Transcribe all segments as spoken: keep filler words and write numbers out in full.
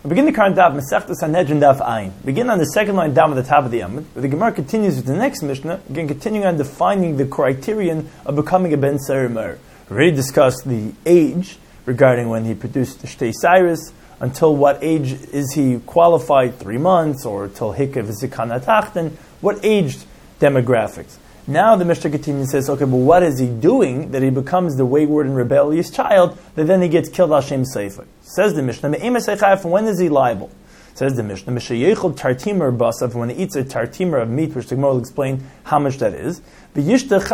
We begin the current daf, Masechta Sanhedrin daf Ayin. Begin on the second line down at the top of the Amud. The Gemara continues with the next Mishnah, again continuing on defining the criterion of becoming a Ben Sair Mer. We already discussed the age regarding when he produced the Shtei Cyrus, until what age is he qualified, three months, or till Hikav Zikana Tachten, what aged demographics. Now the Mishnah continues and says, okay, but what is he doing that he becomes the wayward and rebellious child that then he gets killed Hashem Sefer? Says the Mishnah, when is he liable? Says the Mishnah, tartimer basav, when he eats a tartimer of meat, which the Gemara will explain how much that is. And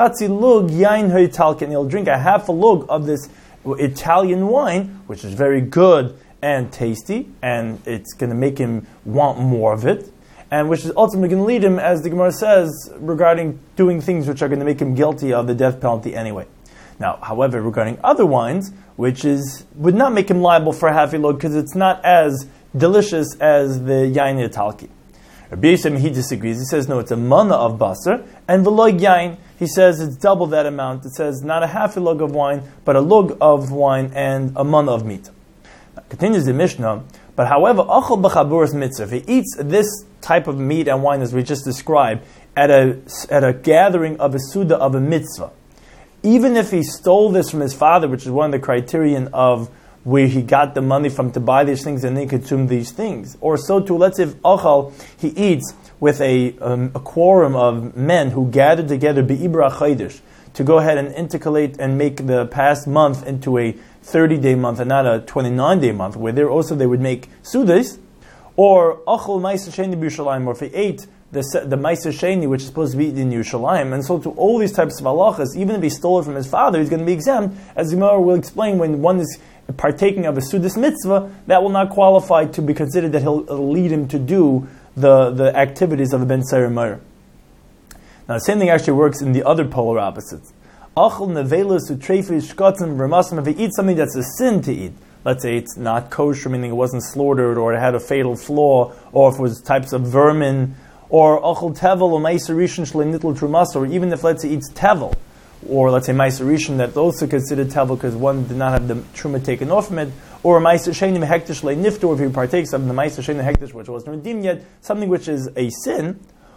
he'll drink a half a lug of this Italian wine, which is very good and tasty, and it's going to make him want more of it. And which is ultimately going to lead him, as the Gemara says, regarding doing things which are going to make him guilty of the death penalty anyway. Now, however, regarding other wines, which is would not make him liable for a half a load because it's not as delicious as the yain italki. Rabbi Yisrael, he disagrees. He says, no, it's a mana of basar, and v'loy yain, he says it's double that amount. It says not a half a lug of wine, but a lug of wine and a mana of meat. Now, continues the Mishnah, but however, achol b'chaburas mitzvah, if he eats this type of meat and wine as we just described at a at a gathering of a suda of a mitzvah, even if he stole this from his father, which is one of the criterion of where he got the money from to buy these things and then consume these things, or so too, let's say if achal he eats with a um, a quorum of men who gathered together be'ibra chaydish to go ahead and intercalate and make the past month into a thirty-day month and not a twenty-nine-day month, where there also they would make sudas, or achol ma'aser sheni b'Yushalayim, or if he ate the the ma'aser sheni, which is supposed to be eaten in Yerushalayim, and so to all these types of halachas, even if he stole it from his father, he's going to be exempt, as the Gemara will explain. When one is partaking of a sudas mitzvah, that will not qualify to be considered that he'll it'll lead him to do the, the activities of a Ben Sair Mer. Now, the same thing actually works in the other polar opposites. Achol nevelus utrefish shkatzim v'ramasim. If he eats something that's a sin to eat, let's say it's not kosher, meaning it wasn't slaughtered, or it had a fatal flaw, or if it was types of vermin, or achol tevel or ma'aser rishon shlei nitl trumas, or even if, let's say, eats tevel, or let's say ma'aser rishon that's also considered tevel because one did not have the truma taken off from it, or ma'aser sheni hektish lei nifto, if he partakes of the ma'aser sheni hektish which wasn't redeemed yet, something which is a sin,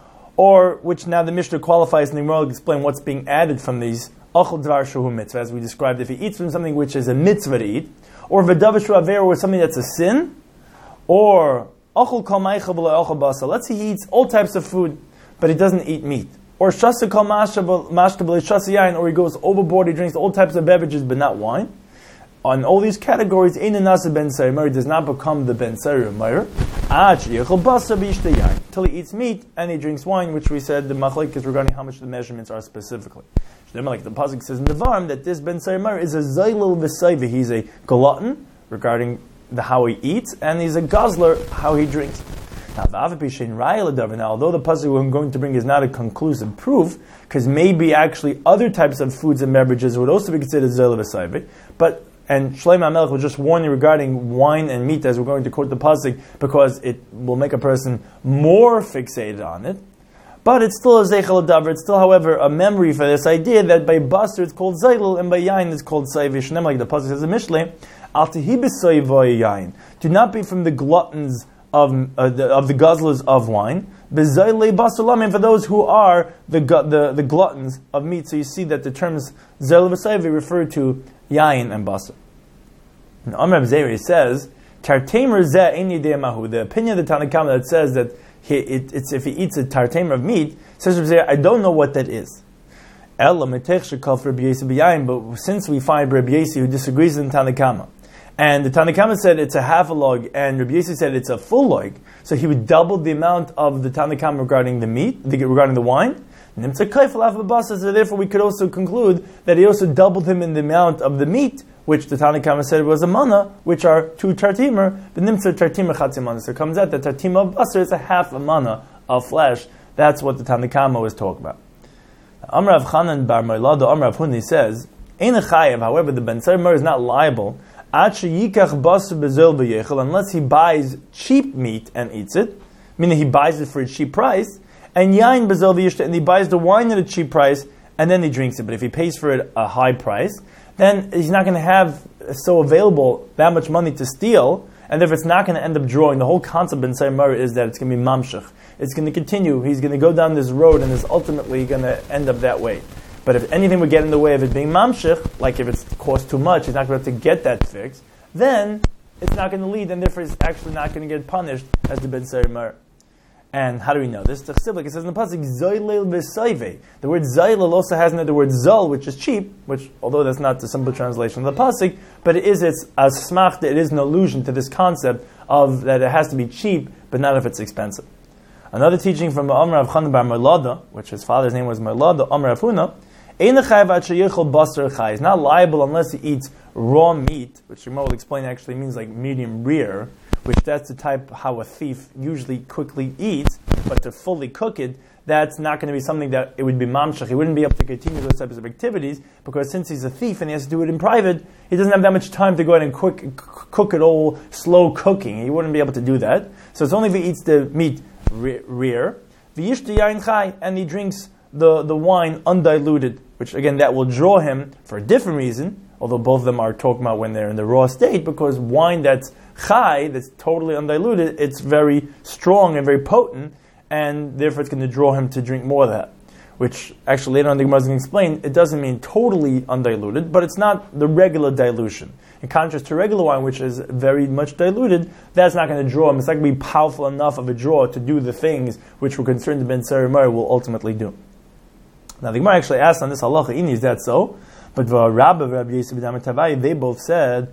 or which now the Mishnah qualifies, and the Gemara will explain what's being added from these achol dvar shehu mitzvah, as we described. If he eats from something which is a mitzvah to eat, or v'davashu aver, or something that's a sin, or achol kol ma'acha v'lo achol basa. Let's say he eats all types of food, but he doesn't eat meat. Or shasa kol mashka v'lo shasa yain, or he goes overboard, he drinks all types of beverages, but not wine. On all these categories, ein nasa ben sair mer, does not become the ben sair mer, till he eats meat and he drinks wine, which we said the machlek is regarding how much the measurements are specifically. Like the pasuk says in the Varm that this ben sair mer is a zaylil v'sayvi. He's a glutton regarding the how he eats, and he's a guzzler how he drinks. Now, now although the pasuk I'm going to bring is not a conclusive proof, because maybe actually other types of foods and beverages would also be considered zaylil v'sayvi, but and Shlomo HaMelech will just warn you regarding wine and meat, as we're going to quote the pasuk, because it will make a person more fixated on it. But it's still a zeichel davar. It's still, however, a memory for this idea that by basar it's called zayil and by yain it's called sayvish. And like the pasuk says in Mishlei, al tehibisay yain. Do not be from the gluttons of uh, the, of the guzzlers of wine. Bezayilei basar lamin, for those who are the, the the gluttons of meat. So you see that the terms zayil v'sayvi refer to yain and basar. And Amr Zeri says, tartamer zeh eini de'amahu. The opinion of the Tanna Kamma that says that He, it, it's if he eats a tartamer of meat, says I don't know what that is. But since we find Rabbi Yossi who disagrees with the Tanna Kamma, and the Tanna Kamma said it's a half a log, and Rabbi Yossi said it's a full log, so he would double the amount of the Tanna Kamma regarding the meat, regarding the wine. So therefore we could also conclude that he also doubled him in the amount of the meat, which the Tanna Kamma said was a mana, which are two tartimer, the nimtza tartimer chatzi mana. So it comes out that tartimer of basar is a half a mana of flesh. That's what the Tanna Kamma was talking about. Amr Rav Chanan bar Moilad, Amr Rav Huni says, Ein chayev, however, the Ben Sair Mer is not liable, unless he buys cheap meat and eats it, meaning he buys it for a cheap price, and yain bezel v'yishta, and he buys the wine at a cheap price, and then he drinks it. But if he pays for it a high price, then he's not going to have so available that much money to steal, and if it's not going to end up drawing, the whole concept in Bensei Mar is that it's going to be mamshech. It's going to continue. He's going to go down this road, and is ultimately going to end up that way. But if anything would get in the way of it being mamshech, like if it's cost too much, he's not going to have to get that fixed, then it's not going to lead, and therefore he's actually not going to get punished as the Bensei Mar. And how do we know this? The Chassidlik, it says in the pasuk, Zoylel v'Soivei. The word Zoylel also has in it the word Zol, which is cheap, which, although that's not the simple translation of the pasuk, but it is its as smachta, it is an allusion to this concept of that it has to be cheap, but not if it's expensive. Another teaching from Amr Rav Chanan bar Merlada, which his father's name was Merlada, Amr Rav Huna, Ein chayav ad sheyichol basar chai. He's not liable unless he eats raw meat, which Shema will explain actually means like medium rare, which that's the type how a thief usually quickly eats, but to fully cook it, that's not going to be something that it would be mamshach. He wouldn't be able to continue those types of activities, because since he's a thief and he has to do it in private, he doesn't have that much time to go ahead and quick, c- cook it all slow cooking. He wouldn't be able to do that. So it's only if he eats the meat rare, v'yishtu yain chai, and he drinks the, the wine undiluted, which again, that will draw him for a different reason, although both of them are talking about when they're in the raw state, because wine that's chai, that's totally undiluted, it's very strong and very potent, and therefore it's going to draw him to drink more of that. Which actually later on the Gemara is going to explain, it doesn't mean totally undiluted, but it's not the regular dilution. In contrast to regular wine, which is very much diluted, that's not going to draw him. It's not going to be powerful enough of a draw to do the things which we're concerned the Bensei Mar will ultimately do. Now the Gemara actually asked on this halacha, Ini, is that so? But Rabba, Rabbi Yosef ben Tavai, they both said,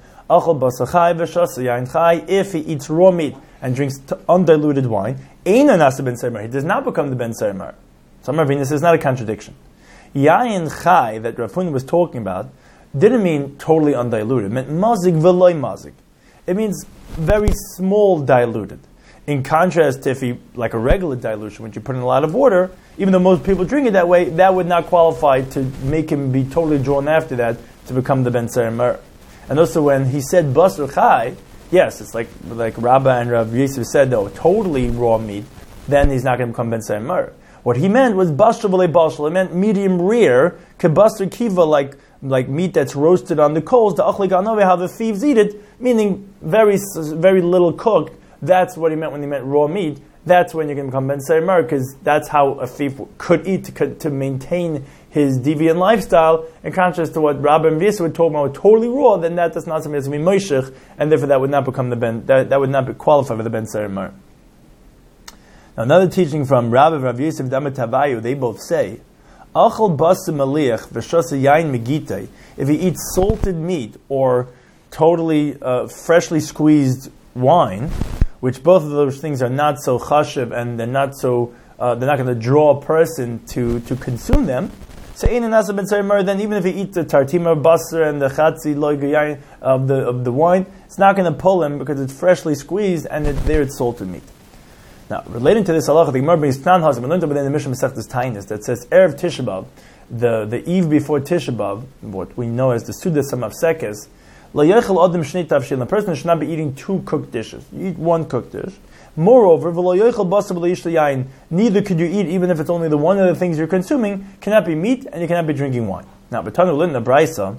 if he eats raw meat and drinks t- undiluted wine, he does not become the Bensei Mar. So this is not a contradiction. Yayin chai that Rav Huna was talking about didn't mean totally undiluted. It meant mazik v'loy mazik. It means very small diluted. In contrast to if he, like a regular dilution, which you put in a lot of water, even though most people drink it that way, that would not qualify to make him be totally drawn after that to become the Bensei Mar. And also when he said basar chai, yes, it's like like Rabba and Rav Yosef said, though, totally raw meat, then he's not going to become Bensei Mar. What he meant was basar v'le basar. It meant medium rare, kebasar kiva, like like meat that's roasted on the coals, the achli ganove, how the thieves eat it, meaning very very little cooked. That's what he meant when he meant raw meat. That's when you're going to become Bensei Mar, because that's how a thief could eat to, to maintain his deviant lifestyle. In contrast to what Rabbi and Yosef would talk about, totally raw, then that does not something that's going to be moishech, and therefore that would not become the ben, that, that would not be qualified for the Bensei Mar. Now another teaching from Rabbi and Rav Yosef Damet Havayu, they both say, Achal basa maliach v'shasa yain megitei. If he eats salted meat or totally uh, freshly squeezed wine, which both of those things are not so chashiv and they're not so uh, they're not going to draw a person to, to consume them. So ein nasa Bensei Mar, then even if he eats the tartima basar and the chatzi loy gayayin of the of the wine, it's not going to pull him because it's freshly squeezed and it, there it's salted meat. Now, relating to this halacha, the Gemara brings Tnan Hazim. We learned about in the Mishnah Masechtas Tainis that says erev Tisha B'av, the the eve before Tisha B'av, what we know as the Suda Samavsekes. The person should not be eating two cooked dishes. You eat one cooked dish. Moreover, neither could you eat, even if it's only the one of the things you're consuming, cannot be meat and you cannot be drinking wine. Now, B'tanu Lin, the Braisa,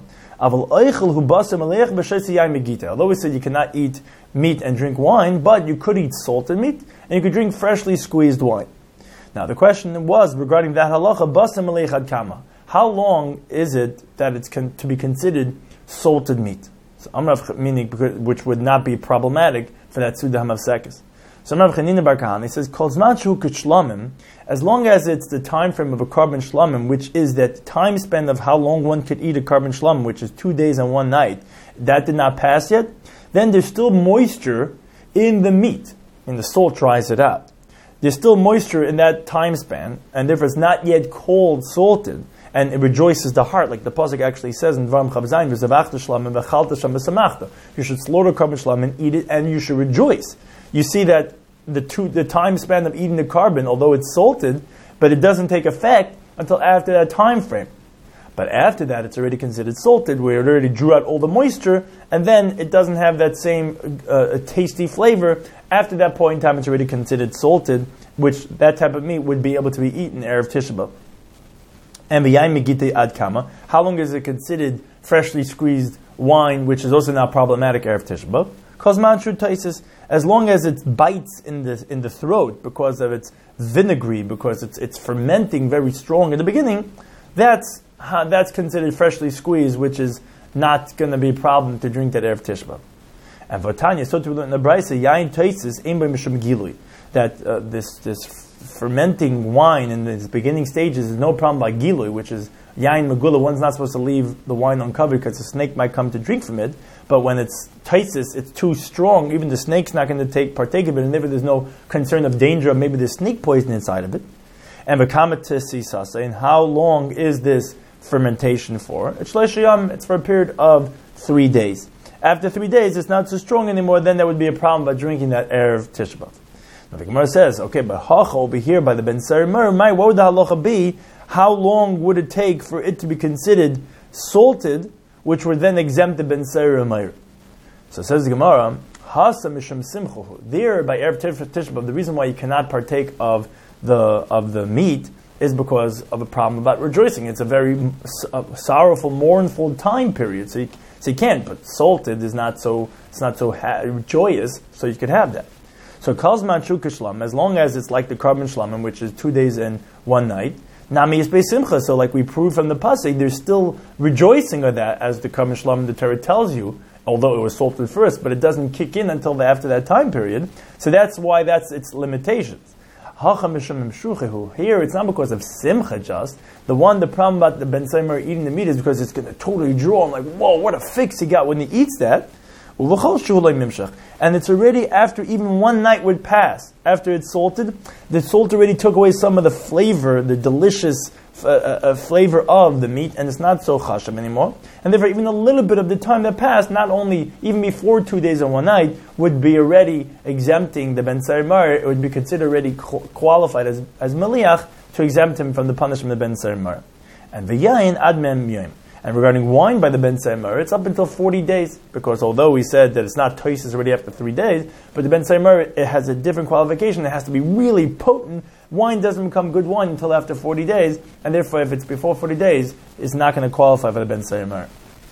although we said you cannot eat meat and drink wine, but you could eat salted meat and you could drink freshly squeezed wine. Now, the question was regarding that halacha, basa melech ad kama. How long is it that it's con- to be considered salted meat? So, Amrav, meaning which would not be problematic for that Suda Hamavsekes. So Amrav Chanina Bar Kahan, he says, Kol zman shehu k'shlamim, as long as it's the time frame of a carbon shlamim, which is that time span of how long one could eat a carbon shlamim, which is two days and one night, that did not pass yet, then there's still moisture in the meat, and the salt dries it out. There's still moisture in that time span, and therefore it's not yet called salted, and it rejoices the heart, like the pasuk actually says in Dvarim Chav Zayin, "V'zavachta shlamim v'chalta sham v'samachta." You should slaughter carbon shlamim and eat it, and you should rejoice. You see that the two, the time span of eating the carbon, although it's salted, but it doesn't take effect until after that time frame. But after that, it's already considered salted, where it already drew out all the moisture, and then it doesn't have that same uh, tasty flavor. After that point in time, it's already considered salted, which that type of meat would be able to be eaten erev Tisha B'av. And v'yayin megitei ad kama. How long is it considered freshly squeezed wine, which is also now problematic erev Tisha B'av? Kozman Shu Taisis, as long as it bites in the in the throat because of its vinegary, because it's it's fermenting very strong in the beginning, that's uh, that's considered freshly squeezed, which is not going to be a problem to drink that Erev Tisha B'Av. And Vatanya, so to learn the Brisa, Yain Taisis Ein Bo Mishum Gilui, that uh, this this fermenting wine in its beginning stages is no problem by Gilui, which is Yain Megula. One's not supposed to leave the wine uncovered because a snake might come to drink from it. But when it's Taisis, it's too strong. Even the snake's not going to take partake of it, and therefore there's no concern of danger of maybe there's snake poison inside of it. And V'kamatesisasa, and how long is this fermentation for? It's Shleshiyam, it's for a period of three days. After three days, it's not so strong anymore, then there would be a problem by drinking that Erev Tisha B'Av. Now the Gemara says, okay, but Hacha over here by the Ben Sari Mer, what would the halacha be? How long would it take for it to be considered salted, which would then exempt the Ben Sari Mer? So says the Gemara, Hasa Mishum Simchuhu. There, by Erev Tisha B'Av, the reason why you cannot partake of the of the meat is because of a problem about rejoicing. It's a very uh, sorrowful, mournful time period. So you, so you can't. But salted is not so. It's not so ha- joyous. So you could have that. So kalzman shuka shlam, as long as it's like the carbon shlamim, which is two days and one night. Nami is simcha. So like we proved from the pasuk, there's still rejoicing of that, as the carbon shlamim the Torah tells you. Although it was salted first, but it doesn't kick in until the, after that time period. So that's why that's its limitations. Here, it's not because of simcha just. The one, the problem about the Ben Sari Mer eating the meat is because it's going to totally draw him, like, whoa, what a fix he got when he eats that. And it's already after even one night would pass, after it's salted, the salt already took away some of the flavor, the delicious uh, uh, flavor of the meat, and it's not so chashav anymore. And therefore, even a little bit of the time that passed, not only, even before two days and one night, would be already exempting the Ben Sari Mer. It would be considered already qualified as, as meliach to exempt him from the punishment of Ben Sari Mer. And v'yayin ad mem yom. And regarding wine by the Ben Sari Mer, it's up until forty days, because although we said that it's not toises already after three days, but the Ben Sari Mer, it has a different qualification. It has to be really potent. Wine doesn't become good wine until after forty days, and therefore if it's before forty days, it's not going to qualify for the Ben Sari Mer.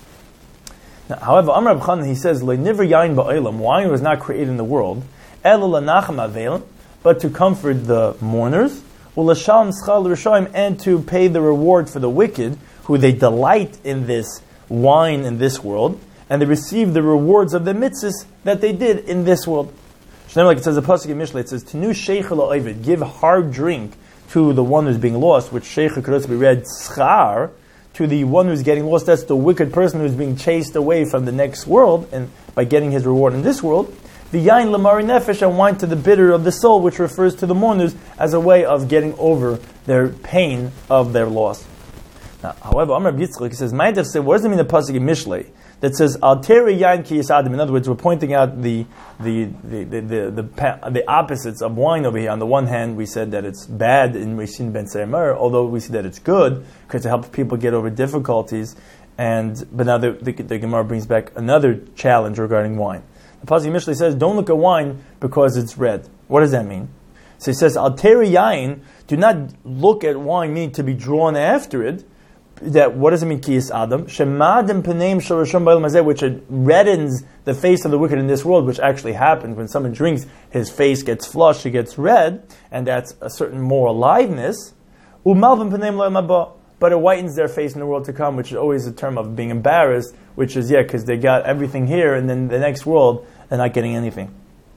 Now, however, Amar Reb Chanan, he says, "Le'niver yain ba'olam," wine was not created in the world, elo l'nachem avel, but to comfort the mourners, u'lashalom schal l'rishaim, and to pay the reward for the wicked, who they delight in this wine in this world, and they receive the rewards of the mitzvahs that they did in this world. Like it says, the pasuk in Mishlei, it says, "Tenu sheicha la'ovid," give hard drink to the one who's being lost, which sheicha could also be read schar, to the one who's getting lost. That's the wicked person who's being chased away from the next world, and by getting his reward in this world. The yain lamari nefesh, and wine to the bitter of the soul, which refers to the mourners as a way of getting over their pain of their loss. Now, however, Amar Yitzchak, he says, "Ma'adev say, what does it mean the pasuk in Mishlei that says alteri yain ki yisadim?" In other words, we're pointing out the the the the the, the, the opposites of wine over here. On the one hand, we said that it's bad in Rishin Ben Sari Mer, although we see that it's good because it helps people get over difficulties. And but now the, the, the Gemara brings back another challenge regarding wine. The pasuk in Mishlei says, "Don't look at wine because it's red." What does that mean? So he says, alteri yain, do not look at wine, meaning to be drawn after it. That what does it mean? Kiyas Adam shemadim paneim shorashim ba'olam hazeh, which it reddens the face of the wicked in this world, which actually happens when someone drinks. His face gets flushed, it gets red, and that's a certain more aliveness. Umalvim paneim lo'olam haba, but it whitens their face in the world to come, which is always a term of being embarrassed. Which is yeah, because they got everything here, and then the next world they're not getting anything.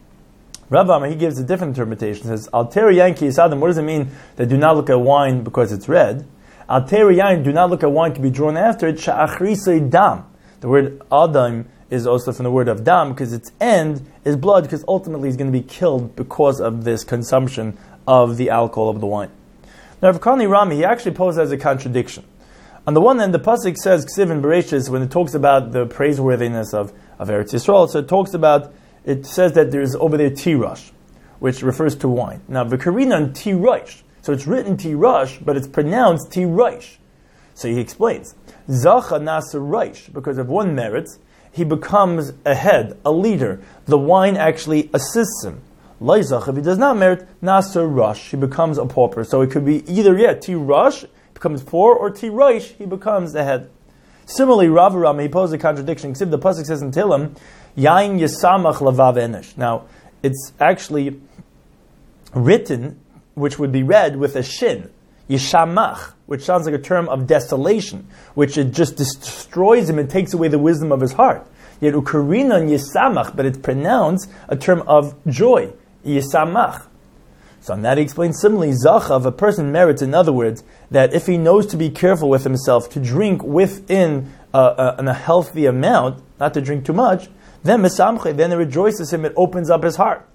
Rav Amar, he gives a different interpretation. He says, "Alter yain kiyas Adam." What does it mean that do not look at wine because it's red? Alter yain, do not look at wine to be drawn after it. Sha'achrisei dam. The word Adam is also from the word of dam, because its end is blood, because ultimately he's going to be killed because of this consumption of the alcohol of the wine. Now, Rav Karni Rami, he actually poses as a contradiction. On the one hand, the pasuk says, Ksiv in Bereshis, when it talks about the praiseworthiness of, of Eretz Yisrael, so it talks about, it says that there's over there Tirash, which refers to wine. Now, V'karinan Tirash. So it's written Tirash, but it's pronounced Tiraish. So he explains, Zacha Nasa Raish, because of one merit, he becomes a head, a leader. The wine actually assists him. Laizach, if he does not merit, Nasa Rush, he becomes a pauper. So it could be either, yeah, Tirash becomes poor, or Tiraish, he becomes the head. Similarly, Rav Rama, he poses a contradiction. Except the pasuk says in Tehillim, Yain Yisamach Lavav Enish. Now, it's actually written, which would be read with a shin, Yishamach, which sounds like a term of desolation, which it just destroys him and takes away the wisdom of his heart. Yet Ukarinon Yisamach, but it's pronounced a term of joy, Yisamach. So on that he explains similarly, Zachav, a person merits, in other words, that if he knows to be careful with himself, to drink within uh, a, a healthy amount, not to drink too much, then Mesamche, then it rejoices him, it opens up his heart.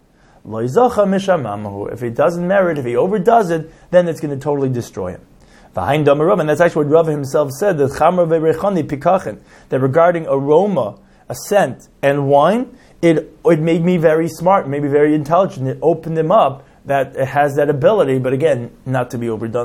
If he doesn't merit, if he overdoes it, then it's going to totally destroy him. And that's actually what Rav himself said, that regarding aroma, a scent, and wine, it it made me very smart, maybe very intelligent. It opened him up that it has that ability, but again, not to be overdone.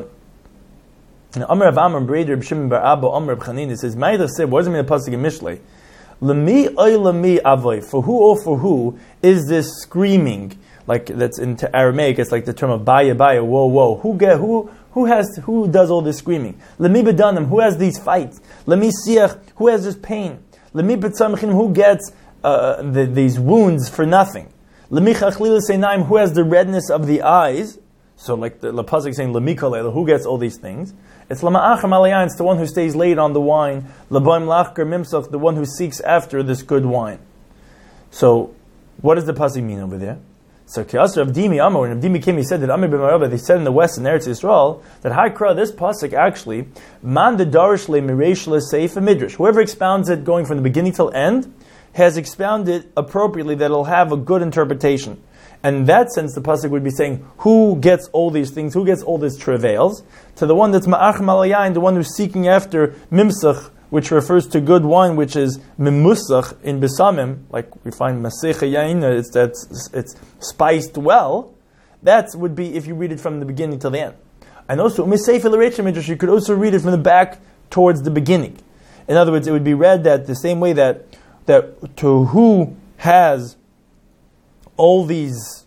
Amr of Amr Breder Shimon Bar Abba Amr of Chanin, it says, "Ma'ida said, what does it mean in the pasuk in Mishlei? Lemi oy lemi avoy, for who or for who is this screaming?" Like that's in Aramaic, it's like the term of baya baya, whoa whoa. Who get who who has who does all this screaming? Lemi bedanim, who has these fights? Lemi siach, who has this pain? Lemi betzamchim, who gets uh, the, these wounds for nothing? Lemi chachlil seinaim, who has the redness of the eyes? So like the pasuk saying lemi kalel, who gets all these things? It's lama'achar malayan, it's the one who stays late on the wine. Laboim lachker mimsach, the one who seeks after this good wine. So what does the pasuk mean over there? So Kiasar of Dimi Amar, when Dimi came, he said that Amir b'Marabah, they said in the west in Eretz Yisrael that Haikra, this pasuk actually, man the darish le mireish le seif midrash. Whoever expounds it going from the beginning till end has expounded appropriately that it'll have a good interpretation. And in that sense, the pasuk would be saying, who gets all these things, who gets all these travails? To the one that's ma'ach malayayin, the one who's seeking after mimsach, which refers to good wine, which is mimusach in besamim, like we find masecha yain, it's that's it's spiced well. That would be if you read it from the beginning till the end. And also umiseifa l'reicha midrash, you could also read it from the back towards the beginning. In other words, it would be read that the same way that that to who has all these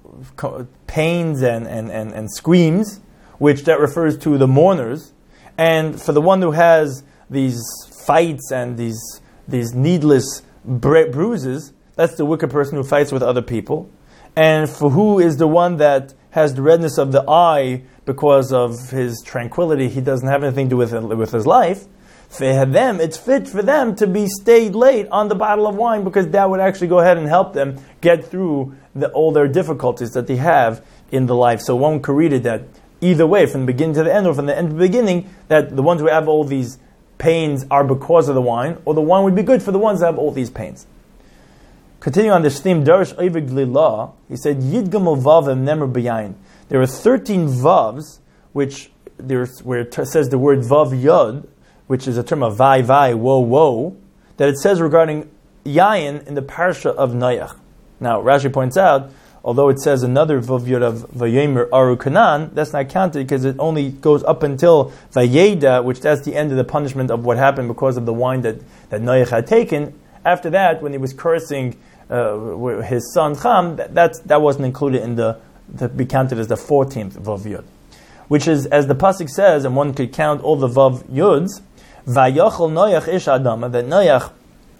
pains and, and, and, and screams, which that refers to the mourners, and for the one who has these fights and these these needless bru- bruises, that's the wicked person who fights with other people. And for who is the one that has the redness of the eye because of his tranquility, he doesn't have anything to do with with his life. For them, it's fit for them to be stayed late on the bottle of wine, because that would actually go ahead and help them get through the, all their difficulties that they have in the life. So one could read it that either way, from the beginning to the end, or from the end to the beginning, that the ones who have all these pains are because of the wine, or the wine would be good for the ones that have all these pains. Continuing on this theme, Darish Oivig Lila, he said, Yidgamel Vavim Nemer B'yayin. There are thirteen Vavs, which there's where it says the word Vav Yod, which is a term of vai vai, woe woe, that it says regarding Yayin in the parsha of Noach. Now, Rashi points out, although it says another Vav Yod of Vayemer Aru Kanan, that's not counted because it only goes up until Vayeda, which that's the end of the punishment of what happened because of the wine that, that Noach had taken. After that, when he was cursing uh, his son Cham, that, that that wasn't included in the, to be counted as the fourteenth Vav Yod. Which is, as the pasuk says, and one could count all the Vav Yods, Vayachol Noach ish Adama, that Noach,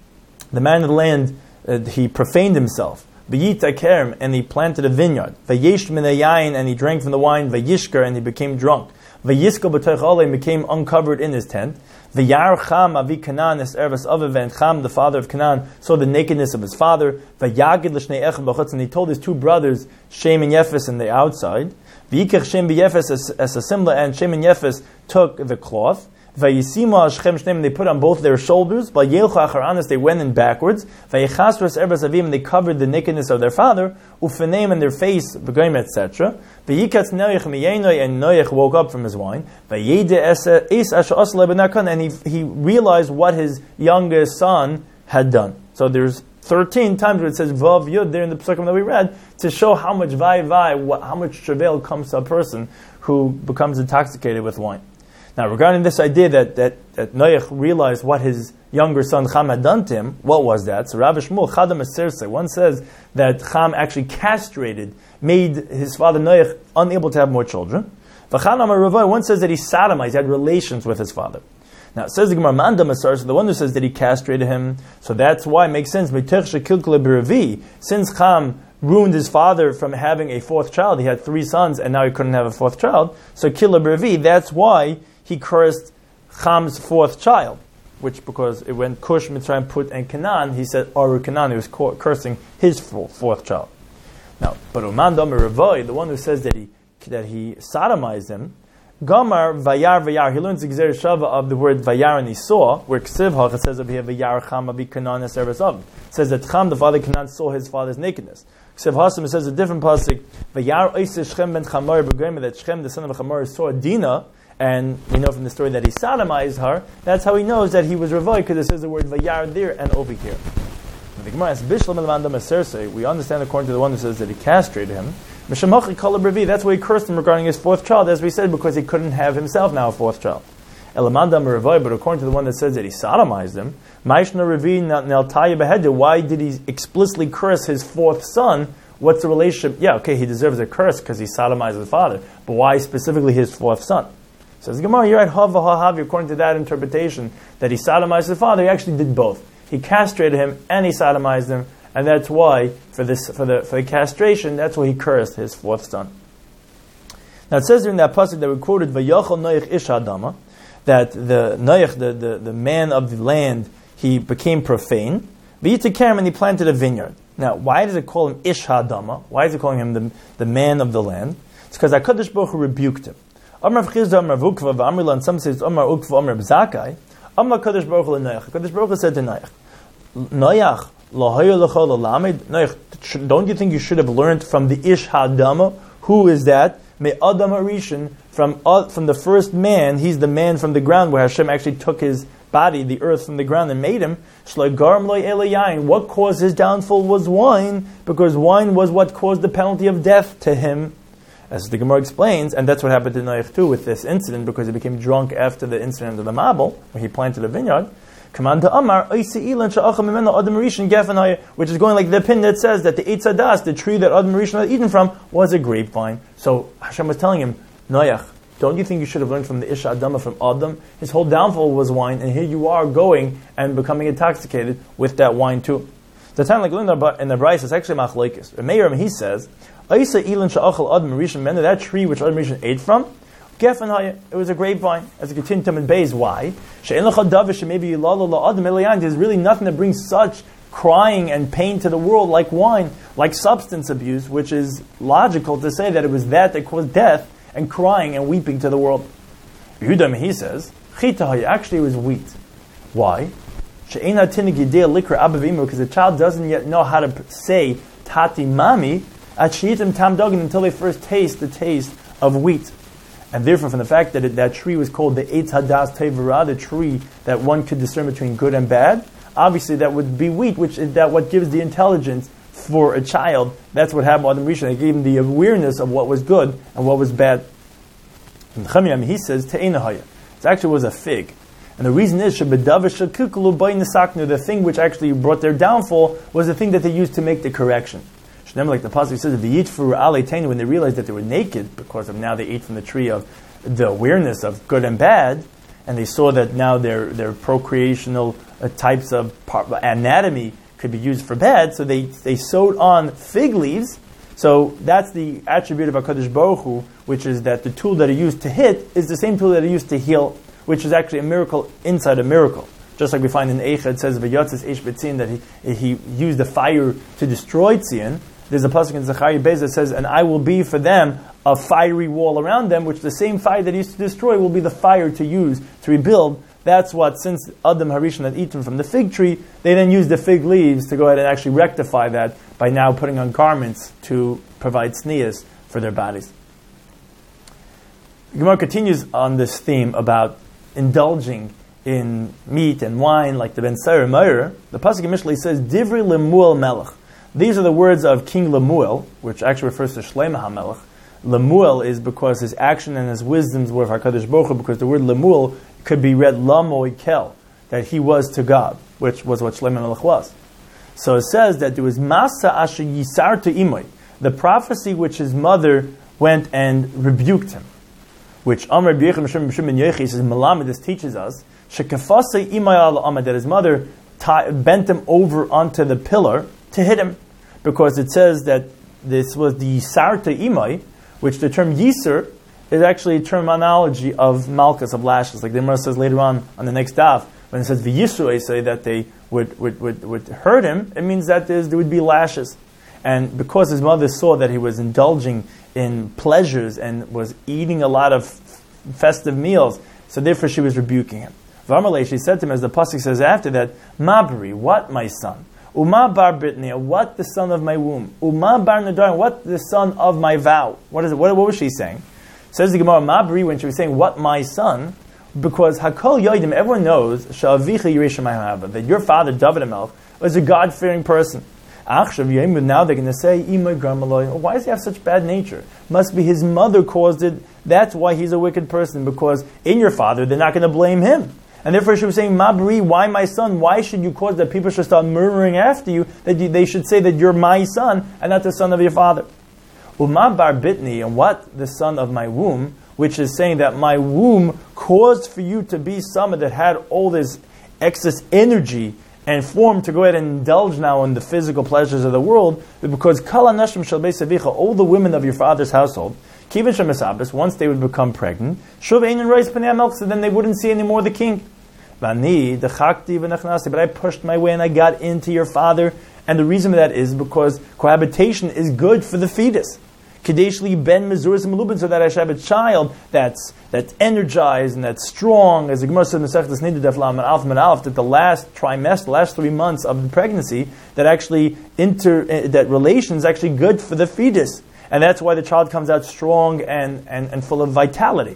the man of the land, uh, he profaned himself. V'yita kerem, and he planted a vineyard. V'yesh min hayayin, and he drank from the wine. V'yishker, and he became drunk. V'yisko b'toich oleh, and became uncovered in his tent. V'yar Cham avi Canaan es ervas aviv, and Cham, the father of Canaan, saw the nakedness of his father. V'yagid l'shnei echem b'chutz, and he told his two brothers, Shem and Yefes, in the outside. V'yikach Shem b'Yefes as a simla, and Shem and Yefes took the cloth. Vayisima Shechem Shneim, they put on both their shoulders. Vayelchu acharanis, they went in backwards. Vayechasros erbas avim, and they covered the nakedness of their father. Ufeneim, and their face, v'goyim, et cetera. Vayikatz Noach miyenoi, and Noach woke up from his wine. Vayede es asher asle benakan, and he he realized what his youngest son had done. So there's thirteen times where it says Vav Yud there in the psukim that we read to show how much vai vai, what, how much travail comes to a person who becomes intoxicated with wine. Now, regarding this idea that, that, that Noach realized what his younger son Cham had done to him, what was that? So Rabbi Shmuel, Chadam Eserse, one says that Cham actually castrated, made his father Noach unable to have more children. V'chanam Ravai, one says that he sodomized, he had relations with his father. Now, Now it says the Gemara Manda Masar, so the one who says that he castrated him, so that's why it makes sense. Since Cham ruined his father from having a fourth child, he had three sons and now he couldn't have a fourth child, so Kila B'Revi, that's why he cursed Cham's fourth child, which because it went Cush, Mitzrayim, Put, and Canaan, he said Aru Canaan, he was cursing his fourth child. Now, but Uman Damar Ravoi, the one who says that he that he sodomized him, Gamar Vayar Vayar, he learns the Gzer Shava of the word Vayar and he saw, where Ksiv Hach, it says over here Vayar Cham Abi Canaan Eseres Av. It says that Cham, the father Canaan, saw his father's nakedness. Ksiv Hasim, it says a different pasuk, Vayar Oise Shchem ben Chamor B'Gomer, that Shchem, the son of Chamor, saw Dinah, and we know from the story that he sodomized her. That's how he knows that he was Ravoi, because it says the word Vayar there and over here. The Gemara asks, Bishlam Elamandam Aserse, we understand according to the one who says that he castrated him. That's why he cursed him regarding his fourth child, as we said, because he couldn't have himself now a fourth child. Elamandam Ravoi, but according to the one that says that he sodomized him, Maishna Ravi Neltaya Behedu, why did he explicitly curse his fourth son? What's the relationship? Yeah, okay, he deserves a curse because he sodomized his father, but why specifically his fourth son? Says the Gemara, you're at Hava Hahavi, according to that interpretation, that he sodomized his father, he actually did both. He castrated him and he sodomized him, and that's why, for this, for the for the castration, that's why he cursed his fourth son. Now it says during that pasuk that we quoted, Vayachal Noach Ish Adama, that the Noach, the, the, the man of the land, he became profane. V'yitakerem, and he planted a vineyard. Now, why does it call him Ish Adama? Why is it calling him the, the man of the land? It's because HaKadosh Baruch Hu rebuked him. Amar V'chizda Amar Vukva V'amrila, and some says Amar Ukva Amar B'zakai. Amar HaKadosh Baruch Hu L'Noach. HaKadosh Baruch Hu said to Noach, Noach, don't you think you should have learned from the Ish Hadama? Who is that? Me Adam Arishan, from uh, from the first man. He's the man from the ground where Hashem actually took his body, the earth from the ground, and made him. What caused his downfall was wine, because wine was what caused the penalty of death to him. As the Gemara explains, and that's what happened to Noach too with this incident, because he became drunk after the incident of the Mabel, where he planted a vineyard. Commander Amar, which is going like the opinion that says that the Eitz Hadas, the tree that Adam Rishon had eaten from, was a grapevine. So Hashem was telling him, Noach, don't you think you should have learned from the Ish Adama, from Adam? His whole downfall was wine, and here you are going and becoming intoxicated with that wine too. The time like in the Bryce is actually Machlokes. Meir, he says, that tree which Adam Rishon ate from, it was a grapevine. As a continued in Beis, why? There's really nothing that brings such crying and pain to the world like wine, like substance abuse, which is logical to say that it was that that caused death and crying and weeping to the world. Yehuda, he says, actually it was wheat. Why? Because the child doesn't yet know how to say tati mami until they first taste the taste of wheat. And therefore, from the fact that it, that tree was called the Eitz Hadas Tevara, the tree that one could discern between good and bad, obviously that would be wheat, which is that what gives the intelligence for a child. That's what happened with Adam Rishon. They gave him the awareness of what was good and what was bad. And Chamiyam, he says, Te'enahaya. It actually was a fig. And the reason is, the thing which actually brought their downfall was the thing that they used to make the correction. Like the pasuk says, when they realized that they were naked, because of now they ate from the tree of the awareness of good and bad, and they saw that now their their procreational uh, types of par- anatomy could be used for bad, so they, they sewed on fig leaves. So that's the attribute of HaKadosh Baruch Hu, which is that the tool that he used to hit is the same tool that he used to heal, which is actually a miracle inside a miracle. Just like we find in Eicha, it says V'yotzes Eish B'tzin, that he, he used the fire to destroy Tzion. There's a pasuk in Zechariah Beis that says, and I will be for them a fiery wall around them, which the same fire that he used to destroy will be the fire to use to rebuild. That's what, since Adam Harishon had eaten from the fig tree, they then used the fig leaves to go ahead and actually rectify that by now putting on garments to provide sneas for their bodies. The Gemara continues on this theme about indulging in meat and wine, like the Ben Sair Meir. The pasuk in Mishlei says, Divrei Lemuel Melech. These are the words of King Lemuel, which actually refers to Shlomo HaMelech. Lemuel is because his action and his wisdoms were of HaKadosh Baruch Hu, because the word Lemuel could be read Lamoy Kel, that he was to God, which was what Shlomo HaMelech was. So it says that there was Masa Asher Yisar to Imoy, the prophecy which his mother went and rebuked him, which Amr B'Yechim Hashem B'Shem Ben Yochi says, Malamed, this teaches us, shekafasei imay al amad, that his mother tie, bent him over onto the pillar to hit him, because it says that this was the sarta imay, which the term yisur is actually a terminology of malchus, of lashes. Like the Gemara says later on on the next daf, when it says v'yisru, they say that they would, would, would, would hurt him, it means that there would be lashes. And because his mother saw that he was indulging in pleasures and was eating a lot of festive meals, so therefore she was rebuking him. V'amalei, she said to him, as the pasuk says after that, Mabri, what my son? Uma bar bitnia, what the son of my womb? Uma bar nadar, what the son of my vow? What is it? What, what was she saying? Says the Gemara, Mabri, when she was saying, what my son? Because Hakol Yoidim, everyone knows, Sha'avicha Yerusha Ma'ahava, that your father, David HaMelech, was a God-fearing person. Achshav, now they're going to say, Imay Garmaloi, why does he have such bad nature? Must be his mother caused it, that's why he's a wicked person, because in your father, they're not going to blame him. And therefore she was saying, Mabri, why my son? Why should you cause that people should start murmuring after you, that you, they should say that you're my son, and not the son of your father? Uma bar bitni, and what the son of my womb, which is saying that my womb caused for you to be someone that had all this excess energy and form to go ahead and indulge now in the physical pleasures of the world, because kala nashim shel beis avicha, all the women of your father's household, kivin shemisabes, once they would become pregnant, shuv ein and reis pnei milk, so then they wouldn't see anymore the king. Vani dechakti v'nechnasi, but I pushed my way and I got into your father, and the reason for that is because cohabitation is good for the fetus. Kadeshli ben mezuris melubin, so that I should have a child that's that's energized and that's strong. As the Gemara says in the Masechtas Nidud Daf Lamed Aleph and Aleph, that the last trimester, the last three months of the pregnancy, that actually inter uh, that relation is actually good for the fetus, and that's why the child comes out strong and, and, and full of vitality.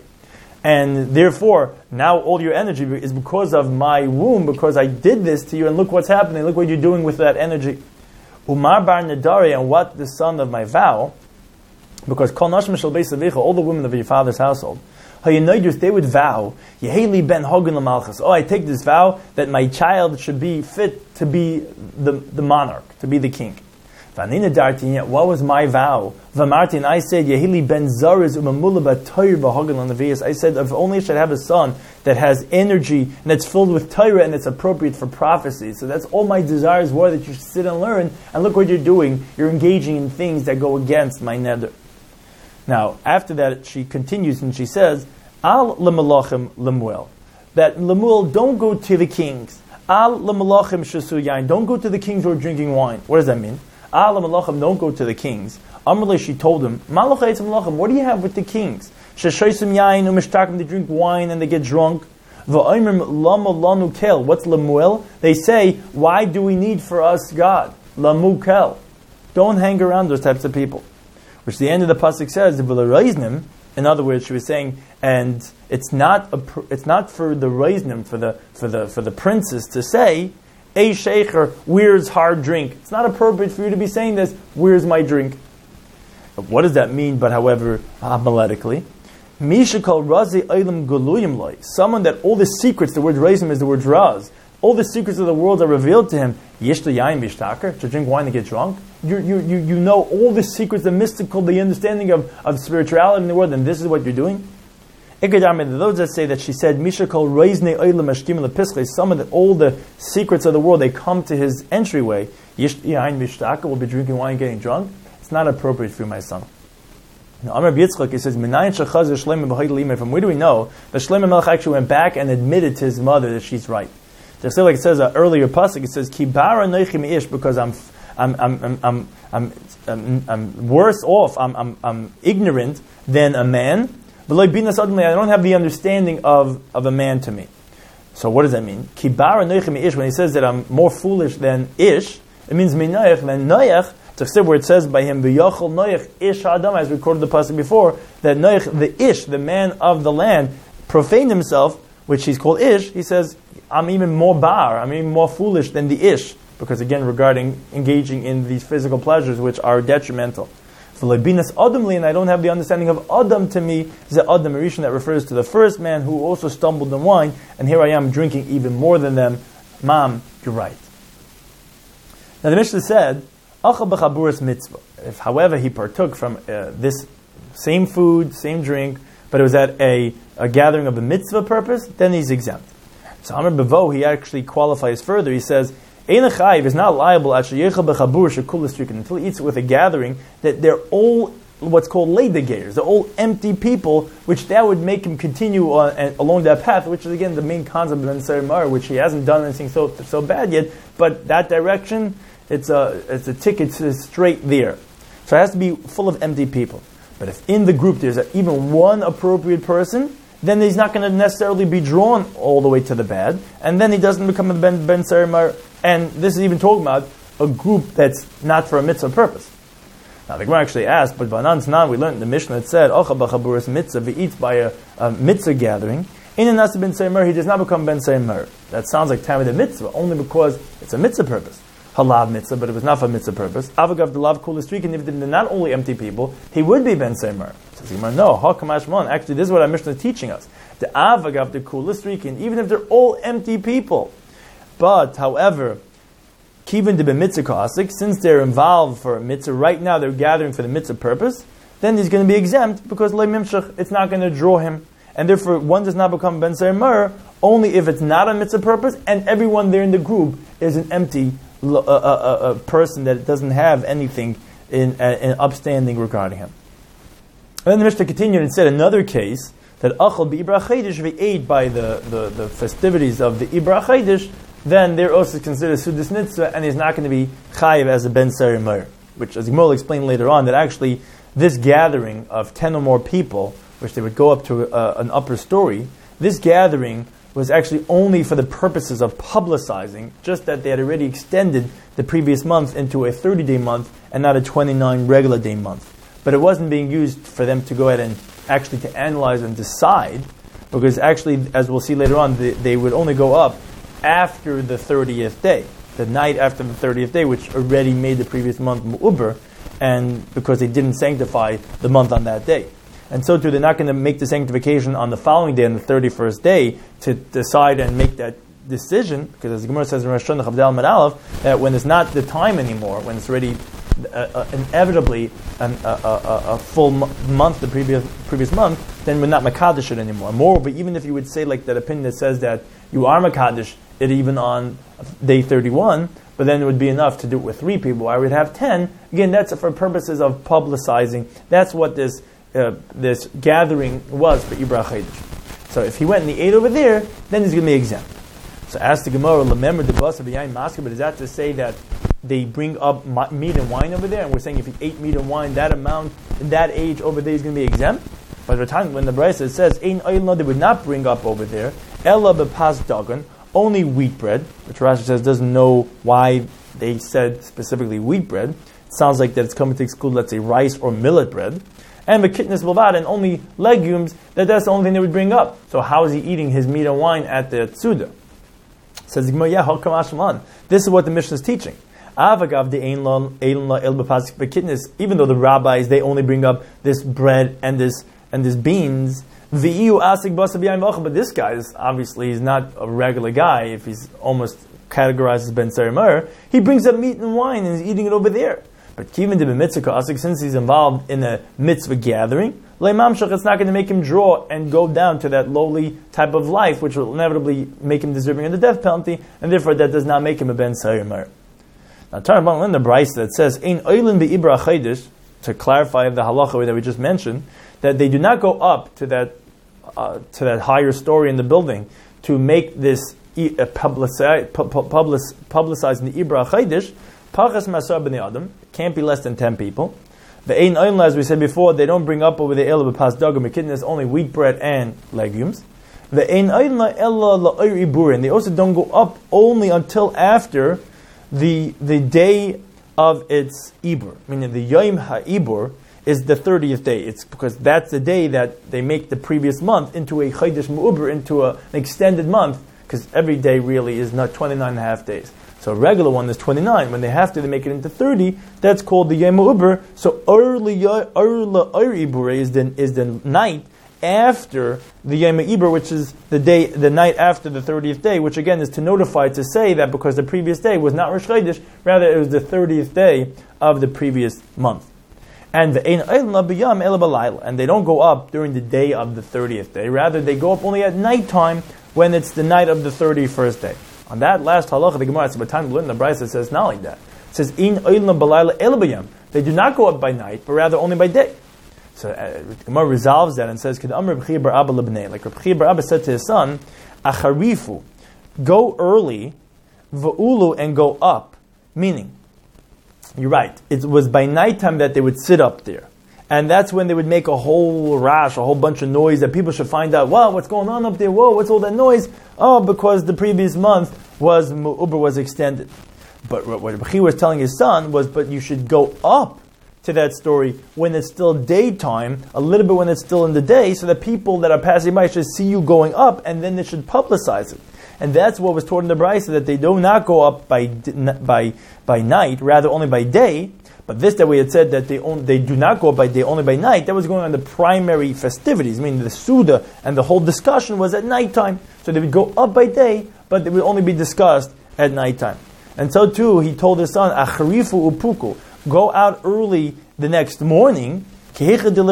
And therefore, now all your energy is because of my womb, because I did this to you, and look what's happening. Look what you're doing with that energy. Umar bar Nadari, and what the son of my vow. Because kol nashim shel beis avicha, all the women of your father's household, they would vow, Yeheli ben Hogan l'malchus. Oh, I take this vow that my child should be fit to be the, the monarch, to be the king. Vanina dartin, what was my vow? Vamartin, I said, Yeheli ben Zariz umamula b'toyer b'Hogan l'nevius. I said, if only I should have a son that has energy and that's filled with Torah and that's appropriate for prophecy. So that's all my desires were, that you should sit and learn. And look what you're doing. You're engaging in things that go against my neder. Now, after that, she continues and she says, Al lemalachim lemuel. That Lemuel, don't go to the kings. Al lemalachim shesu yain. Don't go to the kings who are drinking wine. What does that mean? Al lemalachim, don't go to the kings. Amrle, she told him, Malach etzem malachim, what do you have with the kings? Sheshoisim yain umishtakim, they drink wine and they get drunk. V'oimrim lama lanu kel. What's lemuel? They say, why do we need for us God? Lamu kel. Don't hang around those types of people. Which the end of the pasuk says, in other words, she was saying, and it's not a, it's not for the reisnim, for the for the for the princes to say, "Hey sheikher, where's hard drink?" It's not appropriate for you to be saying this. Where's my drink? But what does that mean? But however, homiletically, mishakal razi olam guluyim loy, someone that all the secrets, the word reisnim is the word raz, all the secrets of the world are revealed to him. Yishta yain bishtaker, to drink wine and get drunk. You, you, you, you know all the secrets, the mystical, the understanding of, of spirituality in the world, and this is what you're doing? Those that say that she said, Mishakol Reizne Oilam Ashkim Lepiskle, someone that all the secrets of the world, they come to his entryway. Yish Yain Mishtaka will be drinking wine and getting drunk. It's not appropriate for you, my son. Now, Amar Yitzchak, he says, from where do we know that Shlomo Melech actually went back and admitted to his mother that she's right? Just like it says uh, earlier, pasuk, it says, Kibara Noichim Ish, because I'm I'm I'm I'm I'm I'm, I'm, I'm worse off. I'm, I'm I'm ignorant than a man. I don't have the understanding of, of a man to me. So what does that mean? Kibara noichem ish. When he says that I'm more foolish than ish, it means minoich. Then noach, it's where it says by him v'yochel noach ish adam, as recorded the pasuk before, that noach, the ish, the man of the land, profaned himself, which he's called ish. He says, I'm even more bar. I'm even more foolish than the ish. Because again, regarding engaging in these physical pleasures which are detrimental. For lebinas adamli, and I don't have the understanding of adam to me, is the adam Rishon that refers to the first man who also stumbled in wine, and here I am drinking even more than them. Mom, you're right. Now the Mishnah said, Achal b'chaburas mitzvah. If, however, he partook from uh, this same food, same drink, but it was at a, a gathering of a mitzvah purpose, then he's exempt. So Amr Bevo, he actually qualifies further. He says, Ein Chayiv is not liable until he eats it with a gathering that they're all what's called leidegaters, they're all empty people, which that would make him continue uh, along that path, which is again the main concept of Ben Sarimar, which he hasn't done anything so so bad yet, but that direction, it's a it's a ticket to straight there. So it has to be full of empty people. But if in the group there's a, even one appropriate person, then he's not going to necessarily be drawn all the way to the bad, and then he doesn't become a Ben, ben Sarimar. And this is even talking about a group that's not for a mitzvah purpose. Now the Gemara actually asked, but Banan Tanan, we learned in the Mishnah that said, Ocha b'chaburas mitzvah, he eats by a, a mitzvah gathering. In a nasa ben Sarimar, he does not become Ben Sarimar. That sounds like Tamid the mitzvah, only because it's a mitzvah purpose. Halav mitzvah, but it was not for mitzvah purpose. Avagav the lav kulistrik, and if they're not only empty people, he would be Ben Sarimar. Says Gemara, no, hakamashmon. Actually, this is what our Mishnah is teaching us. The avagav the kulistrik, and even if they're all empty people, but however, Kivan de b'mitzvah ka'asik, since they're involved for a mitzvah, right now they're gathering for the mitzvah purpose, then he's going to be exempt because le mimshach, it's not going to draw him, and therefore one does not become Ben Sarimar only if it's not a mitzvah purpose and everyone there in the group is an empty uh, uh, uh, uh, person that doesn't have anything in, uh, in upstanding regarding him. And then the Mishnah continued and said another case that achal be'ibra chaydish, if he ate by the, the, the festivities of the ibra chaydish, then they're also considered sudas mitzvah, and he's not going to be chayiv as a Ben Sarimar, which, as Gemara will explain later on, that actually this gathering of ten or more people, which they would go up to uh, an upper story, this gathering was actually only for the purposes of publicizing, just that they had already extended the previous month into a thirty-day month and not a twenty-nine regular day month. But it wasn't being used for them to go ahead and actually to analyze and decide, because actually, as we'll see later on, they, they would only go up after the thirtieth day, the night after the thirtieth day, which already made the previous month mu'uber, and because they didn't sanctify the month on that day. And so too, they're not going to make the sanctification on the following day, on the thirty-first day, to decide and make that decision, because as the Gemara says in Rosh Hashanah Chavdal Amud Aleph, that when it's not the time anymore, when it's already uh, uh, inevitably an, uh, uh, a full m- month, the previous previous month, then we're not Makadish it anymore. Moreover, even if you would say like that opinion that says that you are Makadish it even on day thirty-one, but then it would be enough to do it with three people. I would have ten. Again, that's for purposes of publicizing. That's what this uh, this gathering was for Ibra Chaydish. So if he went and he ate over there, then he's going to be exempt. So ask the Gemara, remember the bus of the Yain Masker, but is that to say that they bring up meat and wine over there, and we're saying if he ate meat and wine, that amount, in that age over there, he's going to be exempt? By the time when the Brisa says, Ein Oilna, they would not bring up over there, Ella bepas dagan, only wheat bread, which Rashi says doesn't know why they said specifically wheat bread. It sounds like that it's coming to exclude, let's say, rice or millet bread. And bekitnis bilvad, and only legumes, that that's the only thing they would bring up. So how is he eating his meat and wine at the tzuda? Says the Gemara, yeah, hakam ashman. This is what the Mishnah is teaching. Avagav de ein la ein la el bepasik bekitnis. Even though the rabbis, they only bring up this bread and this and this beans, v'iu asik basabiyayin vacha. But this guy is obviously he's not a regular guy. If he's almost categorized as Ben Sarimar, he brings up meat and wine and he's eating it over there. But kivin de b'mitzvah asik, since he's involved in a mitzvah gathering, le'mamshach, it's not going to make him draw and go down to that lowly type of life, which will inevitably make him deserving of the death penalty, and therefore that does not make him a Ben Sarimar. Now, turn about in the Brisa that says ein oilin be'ibra chaydish, to clarify the halacha that we just mentioned, that they do not go up to that uh, to that higher story in the building to make this uh, publicize, public, publicizing the ibra chaydish. Pachas masar b'nei adam, can't be less than ten people. The ein oilin, as we said before, they don't bring up over the ela b'pas dagam mekidnes, only wheat bread and legumes. The ein oilin ella la'ir iburin, they also don't go up only until after the the day of its ibur, meaning the yom ha'ibur is the thirtieth day. It's because that's the day that they make the previous month into a chaydish mu'ubur, into a, an extended month, because every day really is not twenty-nine and a half days. So a regular one is twenty-nine. When they have to, they make it into thirty. That's called the yom ha'ibur. So early early ibur is the is the night after the Yom Ha'ibur, which is the day, the night after the thirtieth day, which again is to notify, to say that because the previous day was not Rosh Chodesh, rather it was the thirtieth day of the previous month. And the ein oilna b'yam ela b'layla, and they don't go up during the day of the thirtieth day. Rather, they go up only at nighttime when it's the night of the thirty-first day. On that last halacha, the Gemara, by the time we learn the Brisa, says not like that. It says ein oilna b'layla ela b'yam. They do not go up by night, but rather only by day. So uh, the Gemara resolves that and says, "Kid Amr B'chia bar Abba lebnei." Like B'chia bar Abba said to his son, "Acharifu, go early, v'ulu, and go up." Meaning, you're right. It was by nighttime that they would sit up there. And that's when they would make a whole rash, a whole bunch of noise that people should find out, wow, what's going on up there? Whoa, what's all that noise? Oh, because the previous month was, Mu'uber was extended. But what B'chi was telling his son was, but you should go up to that story when it's still daytime, a little bit when it's still in the day, so that people that are passing by should see you going up, and then they should publicize it. And that's what was taught in the Brisa, that they do not go up by by by night, rather only by day. But this that we had said that they only, they do not go up by day, only by night, that was going on the primary festivities, meaning the Suda and the whole discussion was at nighttime. So they would go up by day, but they would only be discussed at nighttime. And so too, he told his son, Acharifu upuku, go out early the next morning, so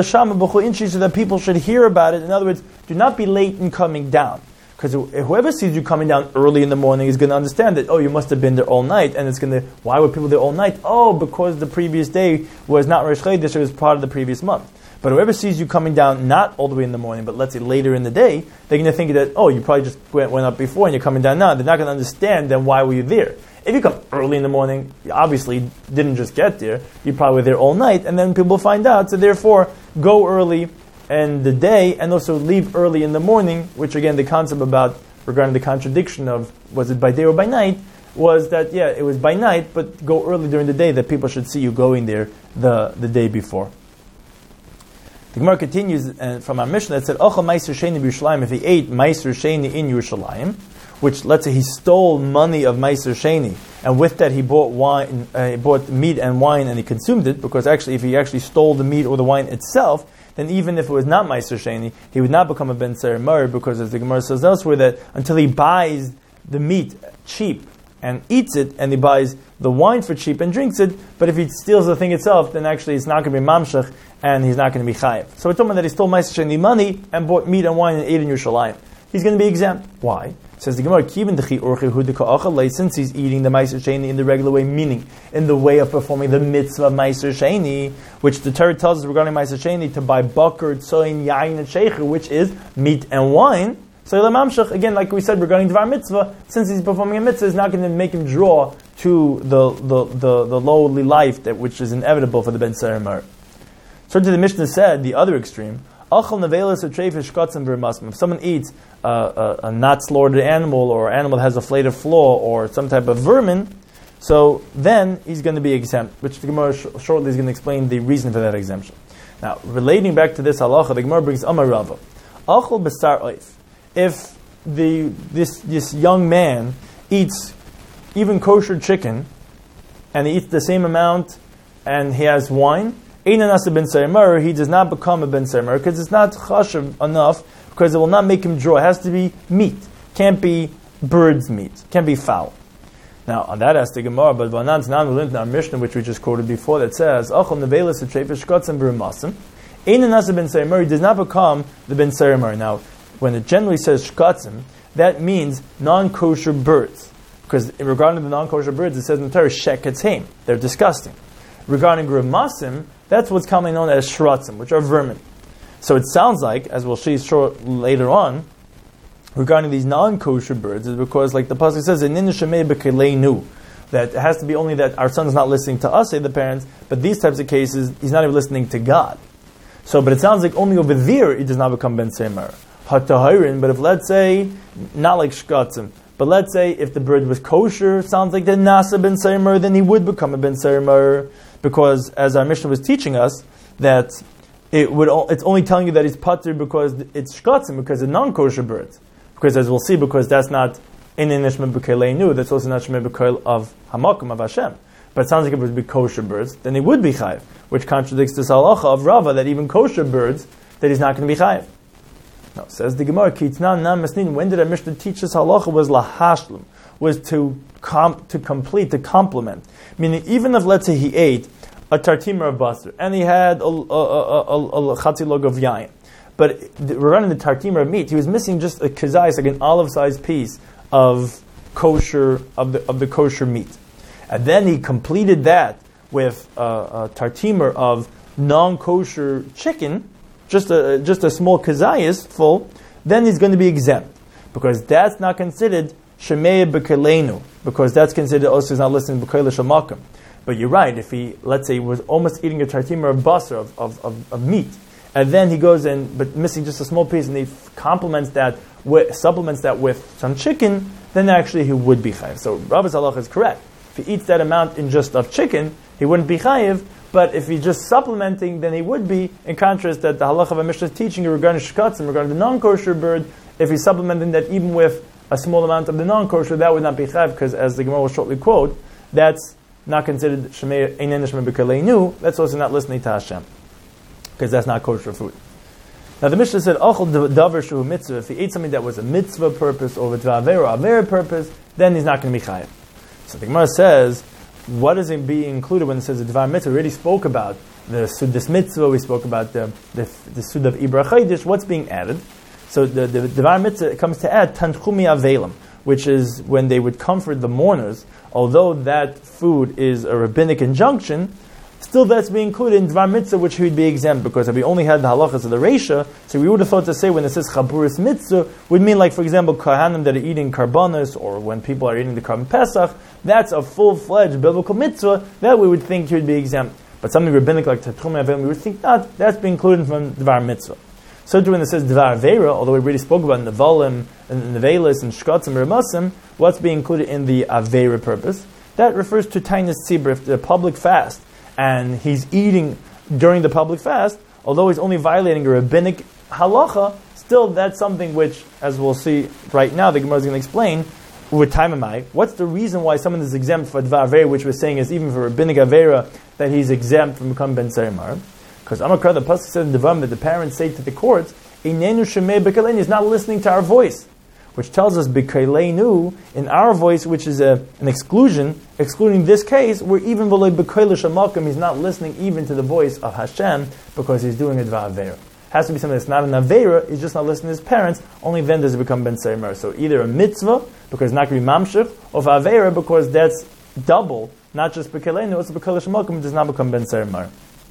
that people should hear about it. In other words, do not be late in coming down. Because whoever sees you coming down early in the morning is going to understand that, oh, you must have been there all night. And it's going to, why were people there all night? Oh, because the previous day was not Rosh Chodesh, it was part of the previous month. But whoever sees you coming down not all the way in the morning, but let's say later in the day, they're going to think that, oh, you probably just went, went up before and you're coming down now. They're not going to understand then why were you there. If you come early in the morning, you obviously didn't just get there. You probably were there all night, and then people find out. So therefore, go early in the day, and also leave early in the morning, which again, the concept about regarding the contradiction of was it by day or by night, was that, yeah, it was by night, but go early during the day that people should see you going there the, the day before. The Gemara continues uh, from our Mishnah that said, Ochel Meiser Sheni b'Yerushalayim, if he ate Meiser Sheni in Yerushalayim, which let's say he stole money of Meiser Sheni, and with that he bought wine, uh, he bought meat and wine, and he consumed it, because actually if he actually stole the meat or the wine itself, then even if it was not Meiser Sheni, he would not become a Ben Seir Mar, because as the Gemara says elsewhere, that until he buys the meat cheap and eats it, and he buys the wine for cheap and drinks it, but if he steals the thing itself, then actually it's not going to be Mamshech, and he's not going to be Chayev. So we're talking that he stole Meiser Sheni money, and bought meat and wine and ate in Yerushalayim. He's going to be exempt. Why? Says the Gemara, since he's eating the Meiser Sheni in the regular way, meaning in the way of performing the mitzvah of Meiser Sheni, which the Torah tells us regarding Meiser Sheni to buy bakar, tzoin, yain, and shecher, which is meat and wine. So again, like we said regarding Dvar Mitzvah, since he's performing a mitzvah, it's not going to make him draw to the the, the, the lowly life that which is inevitable for the Ben Seir Mar. So to the Mishnah said, the other extreme, if someone eats uh, a, a not slaughtered animal, or an animal that has a flayed flaw, or some type of vermin, so then he's going to be exempt, which the Gemara sh- shortly is going to explain the reason for that exemption. Now, relating back to this halacha, the Gemara brings Amar Rava. Achol b'sar oif. If the this this young man eats even kosher chicken, and he eats the same amount, and he has wine, he does not become a Ben Seir Mar, because it's not chashav enough, because it will not make him draw. It has to be meat. Can't be bird's meat. Can't be fowl. Now, on that as the Gemara, but Vanan's not we learned in our Mishnah, which we just quoted before, that says, Achol nevelis v'trefish shkotzim b'remasim. Ein nasa Ben Seir Mar, he does not become the Ben Seir Mar. Now, when it generally says shkotzim, that means non-kosher birds. Because regarding the non-kosher birds, it says in the Torah, sheketzim. They're disgusting. Regarding remasim, that's what's commonly known as shratzim, which are vermin. So it sounds like, as we'll see short later on, regarding these non-kosher birds, is because, like the pasuk says, that it has to be only that our son is not listening to us, say the parents, but these types of cases, he's not even listening to God. So, but it sounds like only over there he does not become Ben Seir Mar. Hatahirin, but if let's say, not like shkatzim, but let's say if the bird was kosher, it sounds like the nasa Ben Seir Mar, then he would become a Ben Seir Mar. Because, as our Mishnah was teaching us, that it would it's only telling you that he's patur because it's shkatzim, because it's non-kosher birds. Because, as we'll see, because that's not in nishma b'keleinu, that's also not shema b'kel of hamakum of Hashem. But it sounds like if it would be kosher birds, then he would be chayiv, which contradicts this halacha of Rava that even kosher birds that he's not going to be chayiv. Now, says the Gemara, Kitnan Nam Masnin, when did our Mishnah teach us halacha was lahashlim, was to com- to complete, to complement. Meaning, even if, let's say, he ate a tartimer of basar, and he had a, a, a, a, a chatzi log of yayin. But regarding the tartimer of meat, he was missing just a kazayis, like an olive-sized piece of kosher of the of the kosher meat, and then he completed that with a, a tartimer of non-kosher chicken, just a just a small kazayis full. Then he's going to be exempt because that's not considered shemei b'kelenu, because that's considered also he's not listening b'kel shamakim. But you're right. If he, let's say, was almost eating a tartimer of basar of, of, of, of meat, and then he goes in, but missing just a small piece, and he complements that, with, supplements that with some chicken, then actually he would be chayiv. So Rabbi's halacha is correct. If he eats that amount in just of chicken, he wouldn't be chayiv. But if he's just supplementing, then he would be. In contrast, that the halacha of a Mishnah is teaching regarding shkatzim, regarding the non-kosher bird, if he's supplementing that even with a small amount of the non-kosher, that would not be chayiv, because as the Gemara will shortly quote, that's not considered shemei einen shemei b'kaleinu. That's also not listening to Hashem, because that's not kosher food. Now the Mishnah said, "Achol davar shu mitzvah." If he ate something that was a mitzvah purpose or with avera or avera purpose, then he's not going to be chayiv. So the Gemara says, what is it be included when it says the dvar mitzvah? We already spoke about the sudas mitzvah. We spoke about the the, the sud of ibra chaydish. What's being added? So the the dvar mitzvah comes to add tanchumi avelim, which is when they would comfort the mourners. Although that food is a rabbinic injunction, still that's being included in dvar mitzvah, which he would be exempt, because if we only had the halachas of the reisha, so we would have thought to say when it says chaburis mitzvah would mean, like for example kohanim that are eating karbanos, or when people are eating the karban pesach, that's a full-fledged biblical mitzvah that we would think he would be exempt. But something rabbinic like tanchumi avelim, we would think not, that's being included from dvar mitzvah. So too when it says dvar avera, although we already spoke about nevalim and nevelis and shkatzim and remasim, what's being included in the avera purpose? That refers to tainis tzibur, if the public fast, and he's eating during the public fast, although he's only violating a rabbinic halacha, still that's something which, as we'll see right now, the Gemara is going to explain, with time am I, what's the reason why someone is exempt for dvar avera, which we're saying is even for rabbinic avera, that he's exempt from becoming ben sarimar? Because Amakra, the pasuk says in Devarim that the parents say to the courts, "Einenu shemei b'kaleinu," is not listening to our voice, which tells us b'kaleinu in our voice, which is a, an exclusion, excluding this case, where even v'lo b'kale shamakim, he's not listening even to the voice of Hashem because he's doing a dvar avera. Has to be something that's not an avera. He's just not listening to his parents. Only then does it become ben sarimar. So either a mitzvah because it's not going to be mamshich, or avera because that's double, not just b'kaleinu, also b'kale shamakim, it does not become ben sarimar.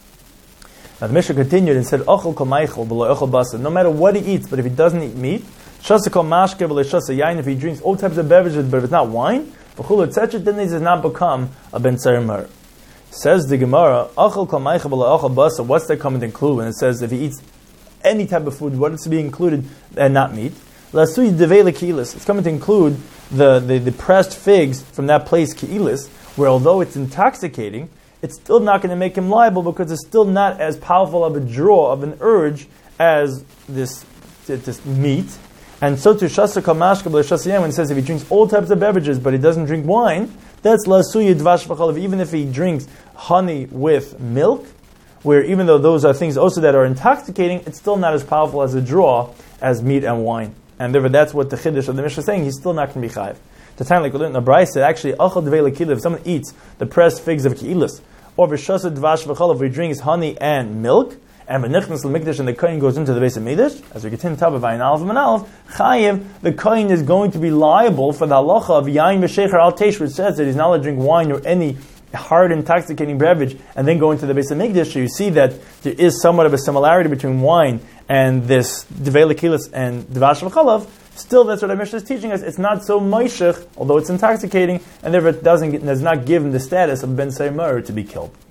Now the Mishnah continued and said, "Ochel kol meichel v'lo ochel basar." No matter what he eats, but if he doesn't eat meat, shasa kol mashke v'lo shasa yain. If he drinks all types of beverages, but if it's not wine, v'chul et cetera, then he does not become a ben sarimar. Says the Gemara, "Ochel kol meichel v'lo ochel basar." What's that coming to include when it says if he eats any type of food, what is to be included and not meat? Lasui devele ki'ilis. It's coming to include the, the the pressed figs from that place ki'ilis, where although it's intoxicating, it's still not going to make him liable because it's still not as powerful of a draw, of an urge, as this this meat. And so to shasa kamashka b'shasayim, when it says if he drinks all types of beverages but he doesn't drink wine, that's lasuya dvash v'chalav. Even if he drinks honey with milk, where even though those are things also that are intoxicating, it's still not as powerful as a draw as meat and wine. And therefore that's what the chiddush of the Mishnah is saying, he's still not going to be chayiv. The time like we learned in the Brisa, actually, achal devei lekila, if someone eats the pressed figs of ki'ilis, or v'shasa dvash v'chalav, if he drinks honey and milk, and v'nichnas l'mikdash, and the kohen goes into the base of Mikdash, as we continue to talk about in Aleph and Aleph, chayiv, the kohen is going to be liable for the halacha of yain v'shecher al teish, which says that he's not allowed to drink wine or any hard intoxicating beverage, and then go into the base of Mikdash. So you see that there is somewhat of a similarity between wine and this devei lekilas and dvash v'chalav. Still, that's what our Mishnah is teaching us. It's not so moishech, although it's intoxicating, and therefore it doesn't, does not give him the status of ben sarimar to be killed.